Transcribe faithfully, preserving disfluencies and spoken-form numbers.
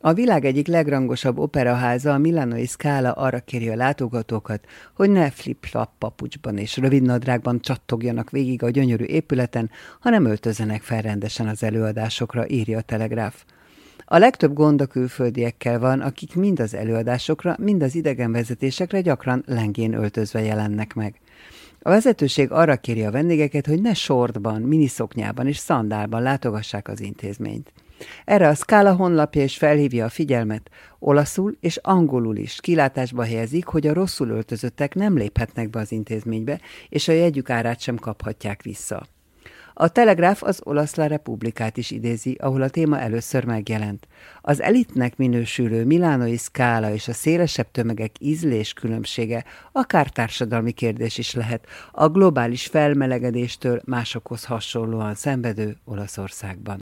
A világ egyik legrangosabb operaháza, a Milánói Scala arra kéri a látogatókat, hogy ne flip-flap papucsban és rövidnadrágban csattogjanak végig a gyönyörű épületen, hanem öltözzenek fel rendesen az előadásokra, írja a Telegráf. A legtöbb gond a külföldiekkel van, akik mind az előadásokra, mind az idegenvezetésekre gyakran lengén öltözve jelennek meg. A vezetőség arra kéri a vendégeket, hogy ne sortban, miniszoknyában és szandálban látogassák az intézményt. Erre a Scala honlapja is felhívja a figyelmet, olaszul és angolul is kilátásba helyezik, hogy a rosszul öltözöttek nem léphetnek be az intézménybe, és a jegyük árát sem kaphatják vissza. A Telegráf az olasz La Repubblicát is idézi, ahol a téma először megjelent. Az elitnek minősülő Milánói Scala és a szélesebb tömegek ízlés különbsége akár társadalmi kérdés is lehet, a globális felmelegedéstől másokhoz hasonlóan szenvedő Olaszországban.